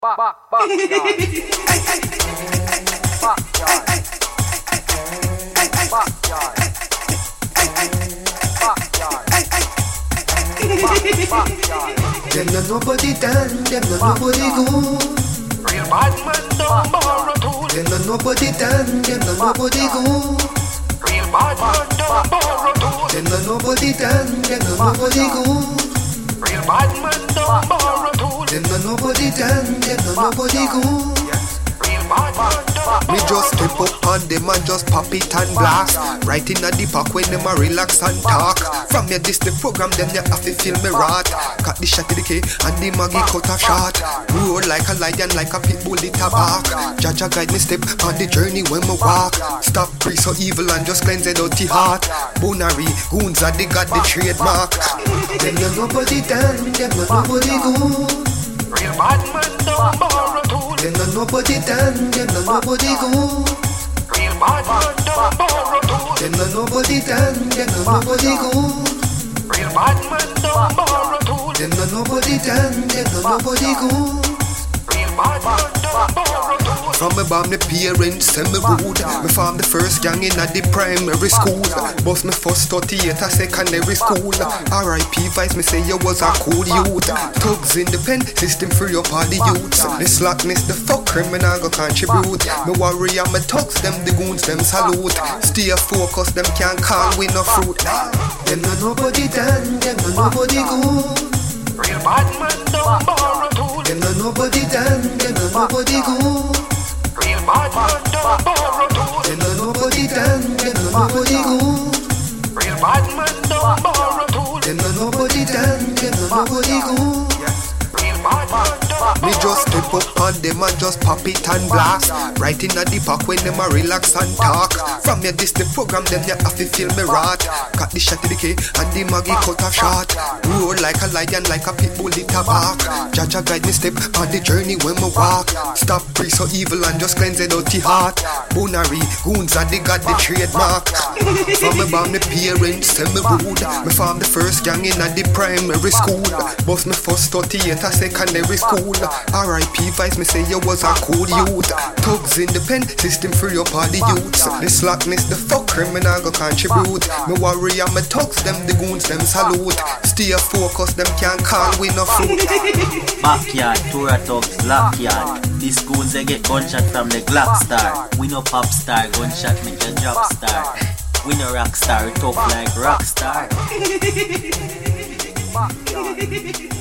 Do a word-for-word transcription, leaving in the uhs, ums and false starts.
Back, back, back, backyard. Backyard. Backyard. Backyard. Backyard. Them not nobody done, them not nobody good. Real bad man don't borrow tools. Them not nobody done, them not nobody good. Real bad man don't borrow tools. Them not nobody done, them not nobody good. Real bad man don't borrow tools. Them not nobody done, them not nobody good. Real bad man don't Me borrow just step up on them and just pop it and blast. Right in at the park when them a relax and talk. From your this the program, them you have to feel me rot. Cut the shot to the K and the Maggie cut a shot. Roar like a lion, like a pit bull it a bark. Jaja guide me step on the journey when me walk. Stop pre so evil and just cleanse it out the heart. Bonary, goons are the god the trademark. Them you nobody done, them not nobody good. Real bad man don't borrow tools. Them not nobody done, them not nobody good. Real bad man don't borrow tools. Them not nobody done, them not nobody good. Real bad man don't borrow tools. Them not nobody done, them not nobody good. Real bad man don't borrow tools. From me bomb the parents send me rude. Me form the first gang in at the primary school. Bust me first thirty-eight at secondary school. R I P Vice me say you was a cool youth. Thugs in the pen, system free up all the youths. The slackness, the fuck criminal go contribute. Me worry and me thugs, them the goons, them salute. Stay focused, them can't call we no fruit. Them not nobody done, them not nobody good. Real bad man don't borrow tools. Them not nobody done, them not nobody good. Real bad man don't borrow tools. Them not nobody done, them not nobody good. Real bad man don't borrow tools. Them not nobody done, them not nobody good. Real bad man don't Me borrow just step up on them and just pop it and blast. Right in at the park when them a relax and talk. From your this the program, them you have to feel me rot. Cut the shot to the K and the Maggie cut a shot. Roar like a lion, like a pit bull it a bark. Jaja guide me step on the journey when me walk. Stop pre so evil and just cleanse it out the heart. Bonary, goons and they got the trademark. From me bomb the parents send me rude. Me form the first gang in at the primary school. Bust me first thirty-eight at secondary school. R I P Vice me say you was a cool youth. Thugs in the pen, system free up all the youths. The slackness, the fuck criminal go contribute. Me worry and me thugs, them the goons, them salute. Stay focused, them can't call we no fruit. Backyard, Tora Thugs, Lockyard. These goons they get gunshot from the Glock star. We no pop star, gunshot make a drop star. We no rock star, tough like rock star. Backyard.